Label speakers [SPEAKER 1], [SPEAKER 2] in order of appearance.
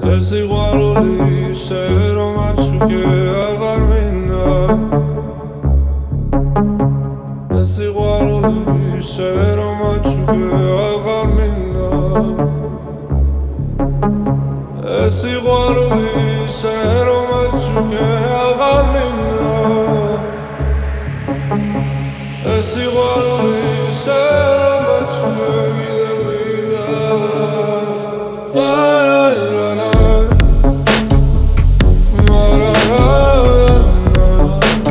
[SPEAKER 1] ეს სიყვარული შე რომ აჩუქე აღარ მინდა ეს სიყვარული შე რომ აჩუქე აღარ მინდა ეს სიყვარული შე რომ აჩუქე აღარ მინდა ეს სიყვარული შე რომ აჩუქე